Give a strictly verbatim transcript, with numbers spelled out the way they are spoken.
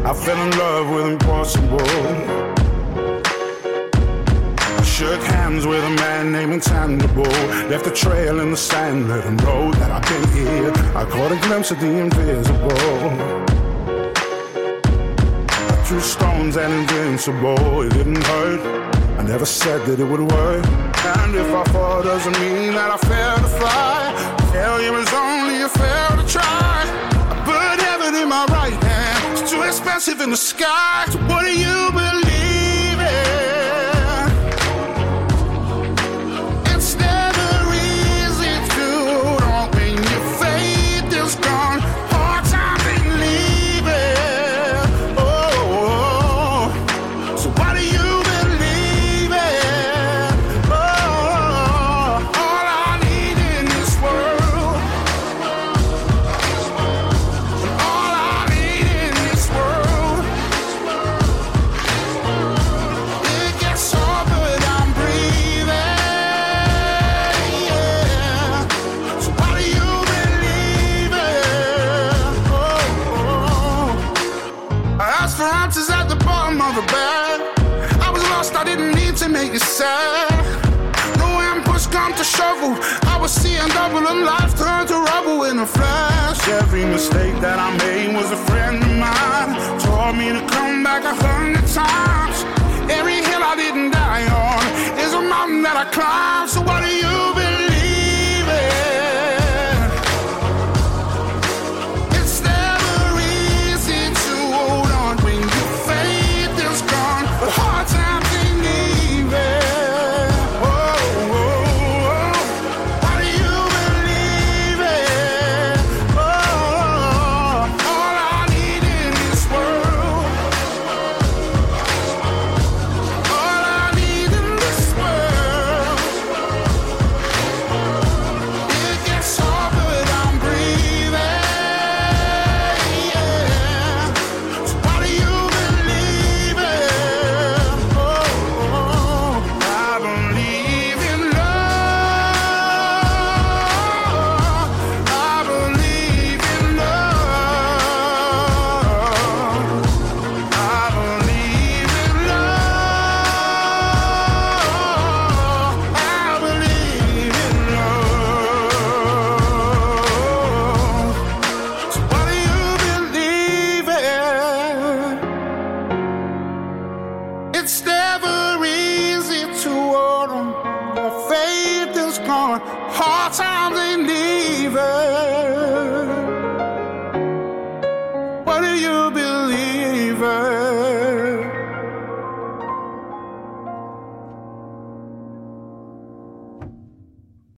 I fell in love with impossible. I shook hands with a man named Intangible. Left a trail in the sand, let him know that I've been here. I caught a glimpse of the invisible. I threw stones and invincible. It didn't hurt. I never said that it would work. And if I fall, doesn't mean that I failed to fly. Failure is only a fail to try. I put heaven in my right hand. It's too expensive in the sky. So what do you believe in? It's never easy to know when your faith is gone. Hard time believing. Oh, oh, oh. So what do you believe in? Oh, all I need in this world. All I need in this world. It gets hard, but I'm breathing. Yeah. So what do you believe in? Oh, oh. I asked for answers at the bottom of the bed. I was lost, I didn't need to make you sad. No when push come to shovel, I was seeing double and life turned to rubble in a flash. Every mistake that I made was a friend of mine. Told me to come back a hundred times. Every hill I didn't die on is a mountain that I climbed. So what do you believe in? It's never easy to hold on when your faith is gone. But hard times ain't leaving. Oh, oh, oh. What do you believe in? Oh, all I need in this world. All I need in this world. It gets hard, but I'm breathing. Yeah. So what do you believe in? Oh, I believe in love. I believe in love. I believe in love. I believe in love. So what do you believe in? It's never easy to hold on. Your faith is gone. Hard times ain't leaving. What do you believe?